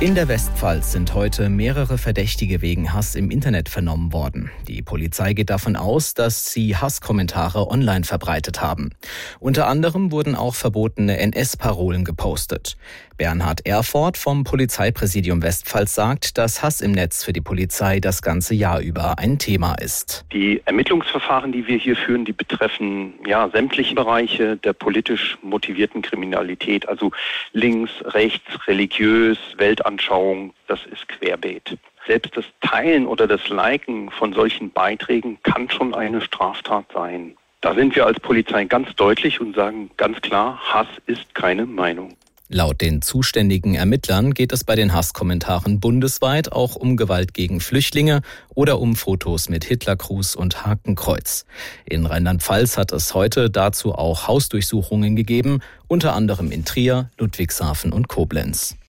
In der Westpfalz sind heute mehrere Verdächtige wegen Hass im Internet vernommen worden. Die Polizei geht davon aus, dass sie Hasskommentare online verbreitet haben. Unter anderem wurden auch verbotene NS-Parolen gepostet. Bernhard Erford vom Polizeipräsidium Westpfalz sagt, dass Hass im Netz für die Polizei das ganze Jahr über ein Thema ist. Die Ermittlungsverfahren, die wir hier führen, die betreffen sämtliche Bereiche der politisch motivierten Kriminalität, also links, rechts, religiös, Weltanschauung, das ist querbeet. Selbst das Teilen oder das Liken von solchen Beiträgen kann schon eine Straftat sein. Da sind wir als Polizei ganz deutlich und sagen ganz klar, Hass ist keine Meinung. Laut den zuständigen Ermittlern geht es bei den Hasskommentaren bundesweit auch um Gewalt gegen Flüchtlinge oder um Fotos mit Hitlergruß und Hakenkreuz. In Rheinland-Pfalz hat es heute dazu auch Hausdurchsuchungen gegeben, unter anderem in Trier, Ludwigshafen und Koblenz.